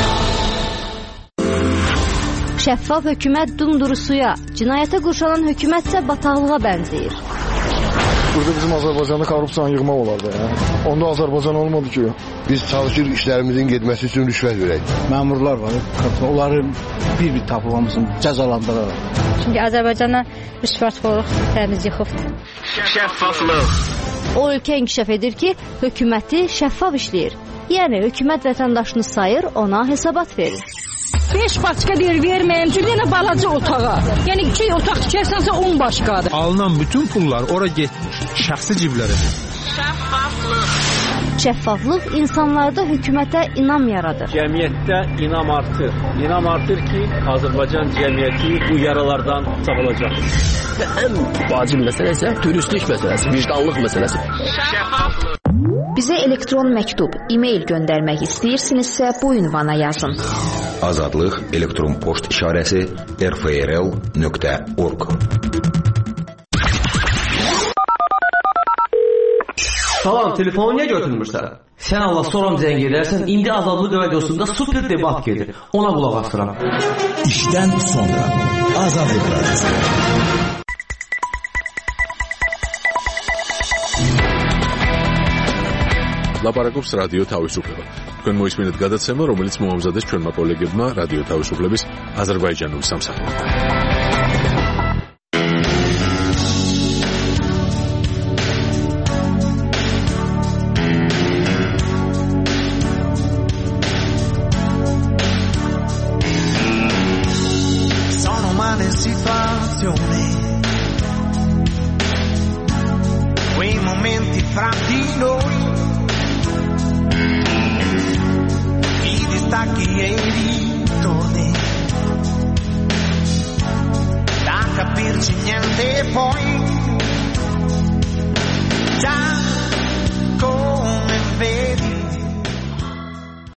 Şəffaf hökumət dumduru suya, cinayətə qurşanan hökumət isə bataqlığa bənzəyir. Burada bizim Azərbaycanda korrupsiyanı yığmaq olardı. Ya. Onda Azərbaycan olmadı ki. Biz çalışır işlərimizin getməsi üçün rüşvət verək. Məmurlar var, onları bir-bir tapılmamızın cəzalandıraraq. Çünki Azərbaycana rüşvətxorluq təmiz yıxıbdır. Şəffaflıq. O ölkə inkişaf edir ki, hökuməti şəffaf işləyir. Yəni hökumət vətəndaşını sayır, ona hesabat verir. beş başqa deyir, verməyəm ki, yenə balaca otağa. Yəni iki otaq tikərsənsə on başqadır. Alınan bütün pullar ora getmiş, şəxsi ciblərə. Şəffaflıq. Şəffaflıq insanlarda hökumətə inam yaradır. Cəmiyyətdə inam artır. İnam artır ki, Azərbaycan cəmiyyəti bu yaralardan sağalacaq. Ən vacib məsələ isə dürüstlük məsələsi, vicdanlıq məsələsi. Şəffaflıq. Bizə elektron məktub, e-mail göndərmək istəyirsinizsə bu ünvana yazın. Azadlıq elektron poçt işarəsi r f r l nöqtə org. Salam, telefonu niyə götürmürsən? Sən Allah soram zəng edərsən, indi Azadlıq radiosunda super debat gedir. Ona qulaq asıram. İşdən sonra Azadlıq radiosu. ლაპარაკობს რადიო თავისუფლება. თქვენ მოისმინეთ გადაცემა, რომელიც მოამზადეს ჩვენმა კოლეგებმა რადიო თავისუფლების აზერბაიჯანული სამსახურიდან. Sono male situazioni, quei momenti fra di noi, i distacchi e i